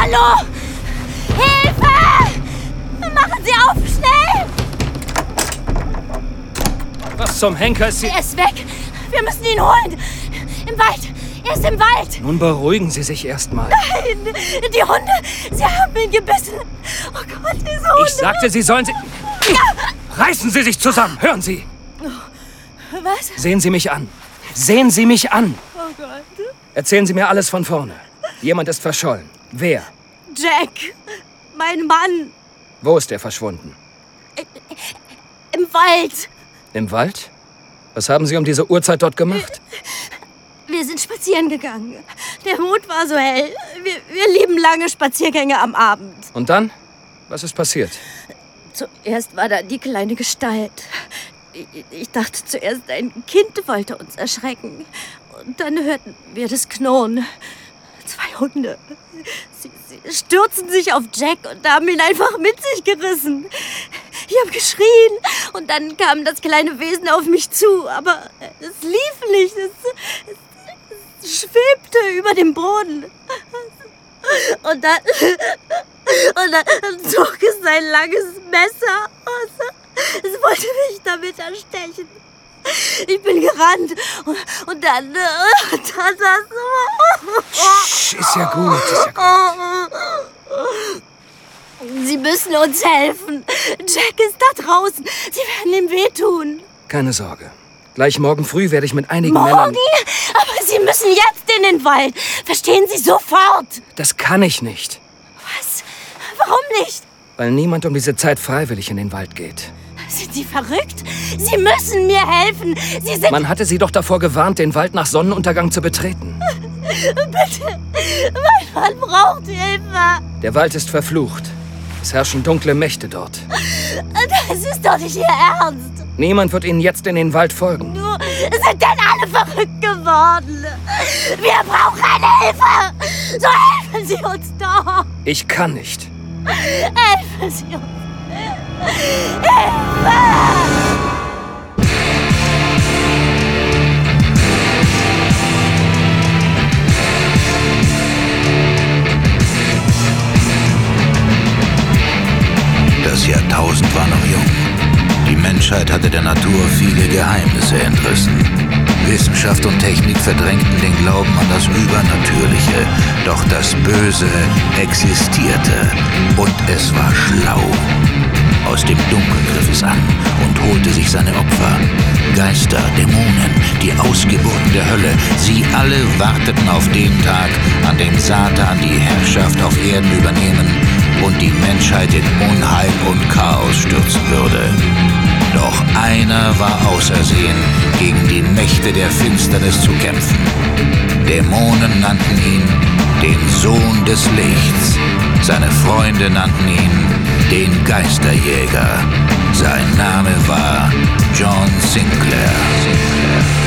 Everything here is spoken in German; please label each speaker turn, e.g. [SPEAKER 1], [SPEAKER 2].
[SPEAKER 1] Hallo! Hilfe! Machen Sie auf, schnell!
[SPEAKER 2] Was zum Henker ist sie?
[SPEAKER 1] Er ist weg. Wir müssen ihn holen. Im Wald. Er ist im Wald.
[SPEAKER 2] Nun beruhigen Sie sich erstmal.
[SPEAKER 1] Nein, die Hunde, sie haben ihn gebissen. Oh Gott, diese Hunde.
[SPEAKER 2] Ich sagte, Sie sollen sie... Reißen Sie sich zusammen, hören Sie.
[SPEAKER 1] Was?
[SPEAKER 2] Sehen Sie mich an. Sehen Sie mich an.
[SPEAKER 1] Oh Gott.
[SPEAKER 2] Erzählen Sie mir alles von vorne. Jemand ist verschollen. Wer?
[SPEAKER 1] Jack, mein Mann.
[SPEAKER 2] Wo ist er verschwunden?
[SPEAKER 1] Im Wald.
[SPEAKER 2] Im Wald? Was haben Sie um diese Uhrzeit dort gemacht?
[SPEAKER 1] Wir sind spazieren gegangen. Der Mond war so hell. Wir lieben lange Spaziergänge am Abend.
[SPEAKER 2] Und dann? Was ist passiert?
[SPEAKER 1] Zuerst war da die kleine Gestalt. Ich dachte zuerst, ein Kind wollte uns erschrecken. Und dann hörten wir das Knurren. 2 Hunde. Sie stürzen sich auf Jack und haben ihn einfach mit sich gerissen. Ich habe geschrien und dann kam das kleine Wesen auf mich zu. Aber es lief nicht. Es schwebte über dem Boden. Und dann zog es sein langes Messer aus. Es wollte mich damit erstechen. Ich bin gerannt und dann
[SPEAKER 2] Sch, ist ja gut,
[SPEAKER 1] Sie müssen uns helfen. Jack ist da draußen. Sie werden ihm wehtun.
[SPEAKER 2] Keine Sorge. Gleich morgen früh werde ich mit einigen
[SPEAKER 1] Morgen?
[SPEAKER 2] Männern...
[SPEAKER 1] Aber Sie müssen jetzt in den Wald. Verstehen Sie, sofort.
[SPEAKER 2] Das kann ich nicht.
[SPEAKER 1] Was? Warum nicht?
[SPEAKER 2] Weil niemand um diese Zeit freiwillig in den Wald geht.
[SPEAKER 1] Sind Sie verrückt? Sie müssen mir helfen. Sie sind...
[SPEAKER 2] Man hatte Sie doch davor gewarnt, den Wald nach Sonnenuntergang zu betreten.
[SPEAKER 1] Bitte, mein Mann braucht Hilfe.
[SPEAKER 2] Der Wald ist verflucht. Es herrschen dunkle Mächte dort.
[SPEAKER 1] Das ist doch nicht Ihr Ernst.
[SPEAKER 2] Niemand wird Ihnen jetzt in den Wald folgen.
[SPEAKER 1] Sind denn alle verrückt geworden? Wir brauchen Hilfe. So helfen Sie uns doch.
[SPEAKER 2] Ich kann nicht.
[SPEAKER 1] Helfen Sie uns. Hilfe!
[SPEAKER 3] Das Jahrtausend war noch jung. Die Menschheit hatte der Natur viele Geheimnisse entrissen. Wissenschaft und Technik verdrängten den Glauben an das Übernatürliche. Doch das Böse existierte und es war schlau. Aus dem Dunkeln griff es an und holte sich seine Opfer. Geister, Dämonen, die Ausgeburten der Hölle, sie alle warteten auf den Tag, an dem Satan die Herrschaft auf Erden übernehmen und die Menschheit in Unheil und Chaos stürzen würde. Doch einer war ausersehen, gegen die Mächte der Finsternis zu kämpfen. Dämonen nannten ihn den Sohn des Lichts. Seine Freunde nannten ihn den Geisterjäger. Sein Name war John Sinclair.